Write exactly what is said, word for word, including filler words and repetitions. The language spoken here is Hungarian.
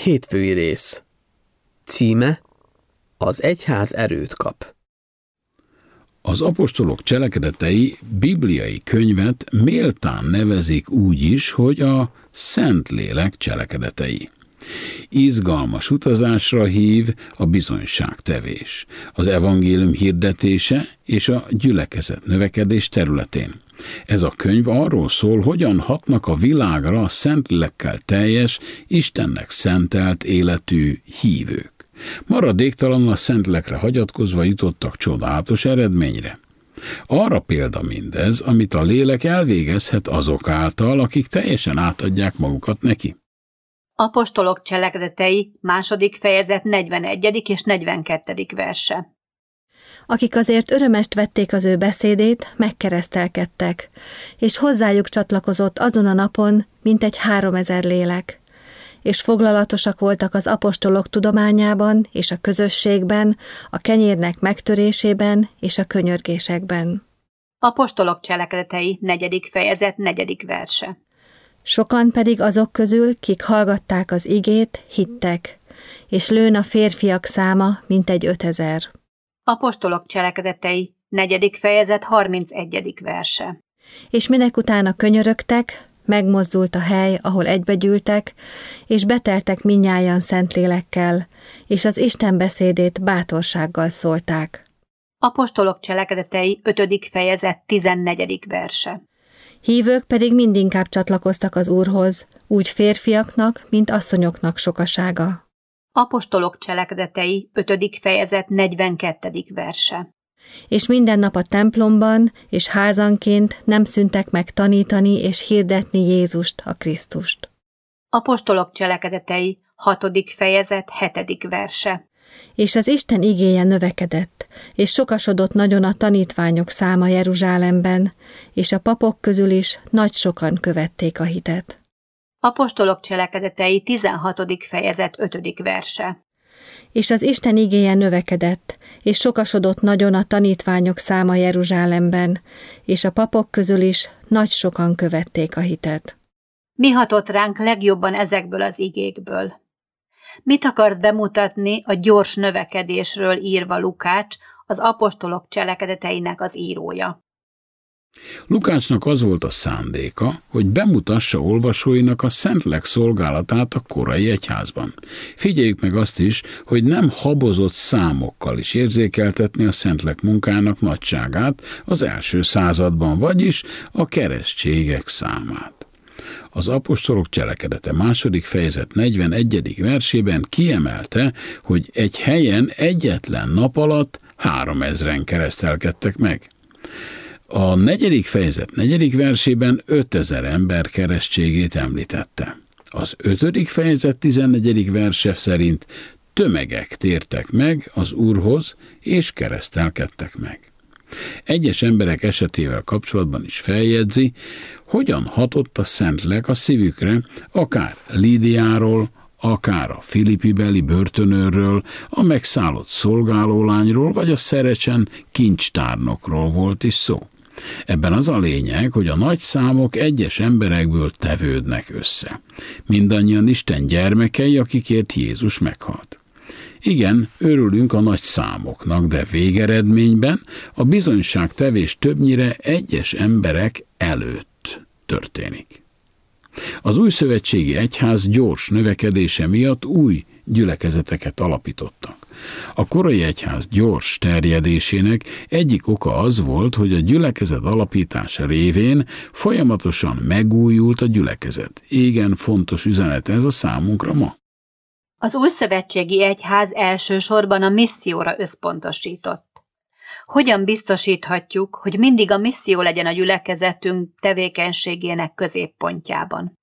Hétfői rész. Címe: Az egyház erőt kap. Az apostolok cselekedetei bibliai könyvet méltán nevezik úgy is, hogy a Szentlélek cselekedetei. Izgalmas utazásra hív a bizonyságtevés, az evangélium hirdetése és a gyülekezet növekedés területén. Ez a könyv arról szól, hogyan hatnak a világra a Szentlélekkel teljes, Istennek szentelt életű hívők. Maradéktalanul a Szentlélekre hagyatkozva jutottak csodálatos eredményre. Arra példa mindez, amit a lélek elvégezhet azok által, akik teljesen átadják magukat neki. Apostolok cselekedetei, második fejezet negyvenegyedik és negyvenkettedik verse. Akik azért örömest vették az ő beszédét, megkeresztelkedtek, és hozzájuk csatlakozott azon a napon mintegy háromezer lélek, és foglalatosak voltak az apostolok tudományában és a közösségben, a kenyérnek megtörésében és a könyörgésekben. Apostolok cselekedetei, negyedik fejezet negyedik verse. Sokan pedig azok közül, kik hallgatták az igét, hittek, és lőn a férfiak száma mintegy ötezer. Apostolok cselekedetei, negyedik fejezet harmincegyedik verse. És minek utána könyörögtek, megmozdult a hely, ahol egybegyűltek, és beteltek mindnyájan Szentlélekkel, és az Isten beszédét bátorsággal szólták. Apostolok cselekedetei, ötödik fejezet tizennegyedik verse. Hívők pedig mindinkább csatlakoztak az Úrhoz, úgy férfiaknak, mint asszonyoknak sokasága. Apostolok cselekedetei, ötödik fejezet negyvenkettedik verse. És minden nap a templomban és házanként nem szüntek meg tanítani és hirdetni Jézust, a Krisztust. Apostolok cselekedetei, hatodik fejezet hetedik verse. És az Isten igéje növekedett, és sokasodott nagyon a tanítványok száma Jeruzsálemben, és a papok közül is nagy sokan követték a hitet. Apostolok cselekedetei, tizenhatodik fejezet ötödik verse. És az Isten igéje növekedett, és sokasodott nagyon a tanítványok száma Jeruzsálemben, és a papok közül is nagy sokan követték a hitet. Mi hatott ránk legjobban ezekből az igékből? Mit akart bemutatni a gyors növekedésről írva Lukács, az apostolok cselekedeteinek az írója? Lukácsnak az volt a szándéka, hogy bemutassa olvasóinak a Szentlélek szolgálatát a korai egyházban. Figyeljük meg azt is, hogy nem habozott számokkal is érzékeltetni a Szentlélek munkának nagyságát az első században, vagyis a keresztségek számát. Az apostolok cselekedete második fejezet negyvenegyedik versében kiemelte, hogy egy helyen egyetlen nap alatt háromezren keresztelkedtek meg. A negyedik fejezet negyedik versében ötezer ember keresztségét említette. Az ötödik fejezet tizennegyedik verse szerint tömegek tértek meg az Úrhoz, és keresztelkedtek meg. Egyes emberek esetével kapcsolatban is feljegyzi, hogyan hatott a Szentlélek a szívükre, akár Lídiáról, akár a filipibeli börtönőrről, a megszállott szolgálólányról, vagy a Szerecsen kincstárnokról volt is szó. Ebben az a lényeg, hogy a nagy számok egyes emberekből tevődnek össze. Mindannyian Isten gyermekei, akikért Jézus meghalt. Igen, örülünk a nagy számoknak, de végeredményben a bizonyságtevés többnyire egyes emberek előtt történik. Az újszövetségi egyház gyors növekedése miatt új gyülekezeteket alapítottak. A korai egyház gyors terjedésének egyik oka az volt, hogy a gyülekezet alapítása révén folyamatosan megújult a gyülekezet. Igen, fontos üzenet ez a számunkra ma. Az újszövetségi egyház elsősorban a misszióra összpontosított. Hogyan biztosíthatjuk, hogy mindig a misszió legyen a gyülekezetünk tevékenységének középpontjában?